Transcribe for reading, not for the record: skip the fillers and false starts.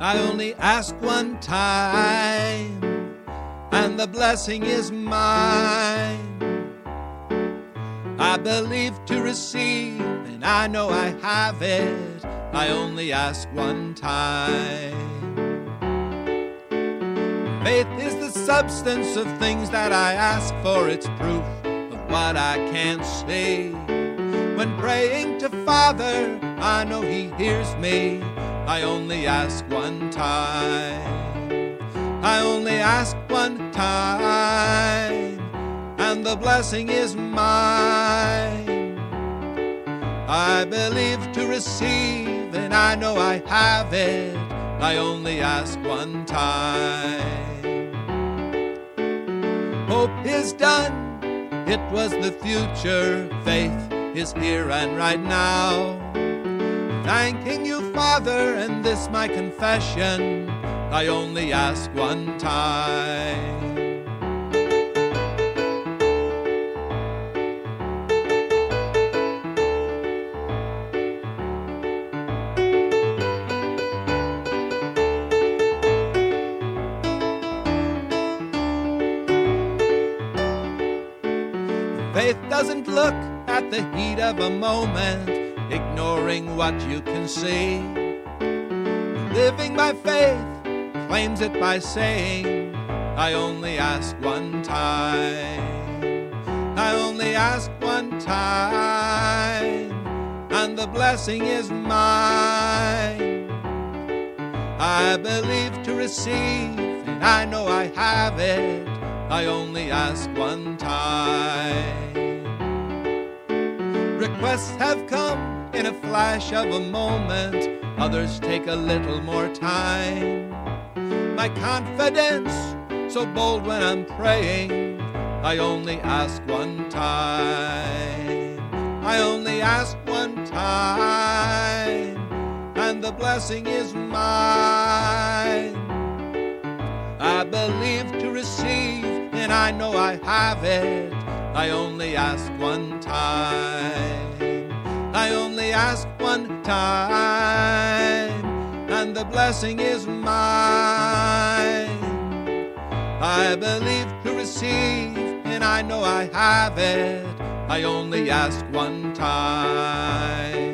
I only ask one time, and the blessing is mine. I believe to receive, and I know I have it. I only ask one time. Faith is the substance of things that I ask for. It's proof of what I can't see. When praying to Father, I know He hears me. I only ask one time. I only ask one time, and the blessing is mine. I believe to receive, and I know I have it. I only ask one time. Hope is done, it was the future. Faith is here and right now. Thanking you, Father, and this my confession. I only ask one time. Faith doesn't look at the heat of a moment, ignoring what you can see. Living by faith claims it by saying, I only ask one time. I only ask one time, and the blessing is mine. I believe to receive, and I know I have it. I only ask one time. Requests have come in a flash of a moment. Others take a little more time. My confidence so bold when I'm praying. I only ask one time. I only ask one time, and the blessing is mine. I believe to receive, and I know I have it. I only ask one time. I only ask one time, and the blessing is mine. I believe to receive, and I know I have it. I only ask one time.